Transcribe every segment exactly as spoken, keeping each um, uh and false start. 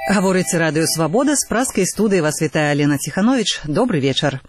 Гаворыць радыё «Свабода», з праскай студыі вас вітае Алена Ціхановіч. Добры вечар.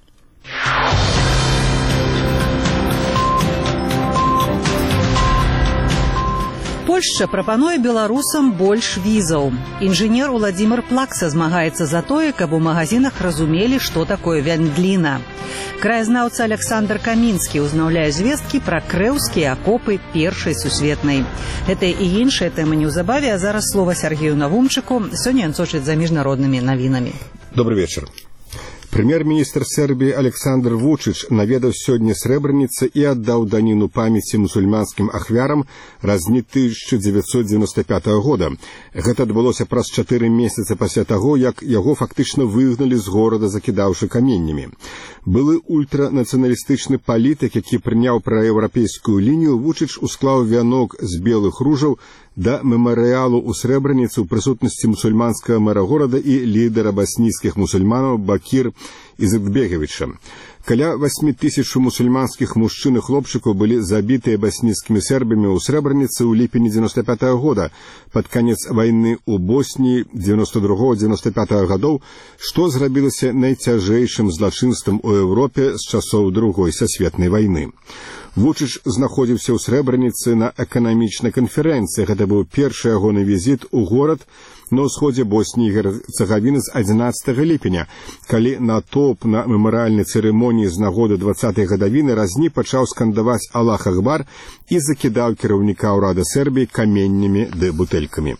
Польшча прапануе беларусам больш візаў. Інжынер Уладзімір Плакса змагаецца за тое, каб у магазинах разумелі, што такое вяндліна. Краязнаўца Александр Камінскі ўзнаўляе звесткі пра крэўскія акопы першай сусветнай. Гэта і іншыя тэмы неўзабаве, а зараз слова Сергею Навумчыку. Сёння ён сочыць за міжнароднымі навінамі. Добрый вечер. Прэм'ер-міністр Сербіі Александр Вучыч наведаў сёння Срэбраніцы і аддаў даніну памяці мусульманскім ахвярам разні тысяча дзевяцьсот дзевяносто пятого года. Гэта адбылося праз чатыры месяцы пасля таго, як яго фактычна выгналі з горада, закідаўшы каменнямі. Былы ультранацыяналістычны палітык, які прыняў праеўрапейскую лінію, Вучыч усклаў вянок з белых ружаў да мемарыялу ў Срэбраніцы ў прысутнасці мусульманскага мэра горада і лідара баснійскіх мусульманаў Бакір Изыкбеговича. Каля восьмі тысяч мусульманскіх мужчын і хлопчыкаў былі забітыя баснійскімі сербамі ў Срэбраніцы ў ліпені дзевяносто пятого года, пад канец вайны ў Босніі дзевяносто другого дзевяносто пятого гадоў, што зрабілася найцяжэйшым злачынствам у Еўропе з часоў другой сусветнай вайны. Вучыч знаходзіўся ў Срэбраніцы на эканамічнай канферэнцыі. Гэта быў першы ягоны візіт у горад на ўсходзе Босніі і Герцагавіны з адзінаццатага ліпеня, калі натоўп на мемарыяльнай цырымоніі з нагоды дваццатай гадавіны разні пачаў скандаваць «Аллах Акбар» і закідаў кіраўніка ўрада Сербіі каменнямі ды бутэлькамі.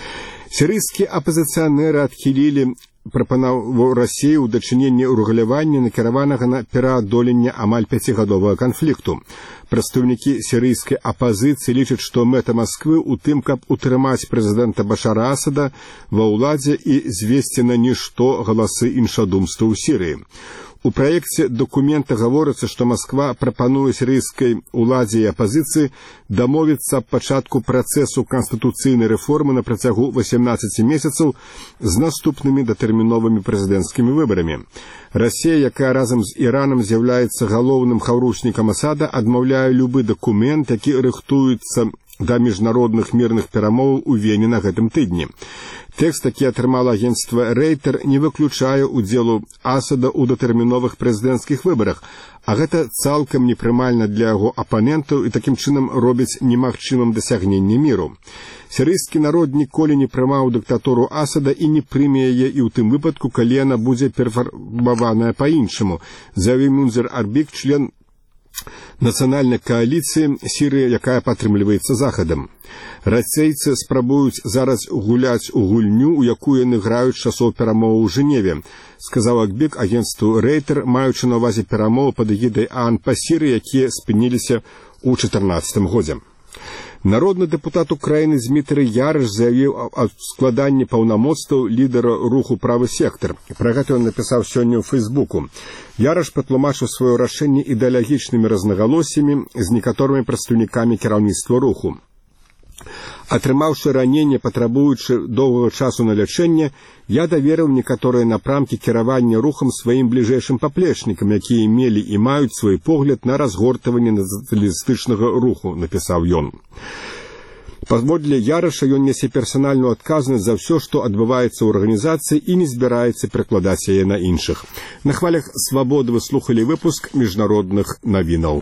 Сірыйскія апазіцыянеры адхілілі прапанову Расіі ў дачыненні урэгулявання, накіраванага на пераадоленне амаль пяцігадовага канфлікту. Прадстаўнікі сірыйскай апазіцыі лічаць, што мэта Масквы ў тым, каб утрымаць прэзідэнта Башара Асада ва ўладзе і звесці на нішто галасы іншадумства ў Сірыі. У праекце дакумента гаворыцца, што Масква прапануе сірыйскай уладзе і апазіцыі дамовіцца аб пачатку працэсу канстытуцыйнай рэформы на працягу восемнадцаці месяцаў з наступнымі датэрміновымі прэзідэнцкімі выбарамі. Расія, якая разам з Іранам з'яўляецца галоўным хаўруснікам Асада, адмаўляе любы дакумент, які рыхтуецца да міжнародных мірных перамоваў у Вене на гэтым тыдні. Тэкст, які атрымала агенцтва Рейтер, не выключае удзелу Асада ў датэрміновых прэзідэнцкіх выбарах, а гэта цалкам непрымальна для яго апанентаў і такім чынам робіць немагчымым дасягненне міру. Сірыйскі народ ніколі не прымаў дыктатуру Асада і не прыме яе і ў тым выпадку, калі яна будзе перафармаваная па-іншаму, заявіў Мунзер Арбік, член нацыянальнай кааліцыі Сірыі, якая падтрымліваецца Захадам. Расейцы спрабуюць зараз гуляць у гульню, у якую яны граюць з часоў перамоваў у Жэневе, сказаў Акбек агенцтву Рейтер, маючы на ўвазе перамовы пад эгідай ААН па Сірыі, якія спыніліся ў чатырнаццатым годзе. Народны дэпутат Украіны Змітрый Ярыш заявіў аб складанні паўнамоцтваў лідара руху «Правы сектар». Пра гэта ён напісаў сёння ў Фейсбуку. Ярыш патлумачыў сваё рашэнне ідэалагічнымі рознагалоссямі з некаторымі прадстаўнікамі кіраўніцтва руху. Атрымаўшы раненне, патрабуючы доўгага часу на лячэнне, я даверыў некаторыя напрамкі кіравання рухам сваім бліжэйшым паплечнікам, якія мелі і маюць свой погляд на разгортванне нацыяналістычнага руху, напісаў ён. Паводле Ярыша, ён нясе персанальную адказнасць за ўсё, што адбываецца ў арганізацыі і не збіраецца перакладаць яе на іншых. На хвалях «Свабоды» вы слухалі выпуск міжнародных навінаў.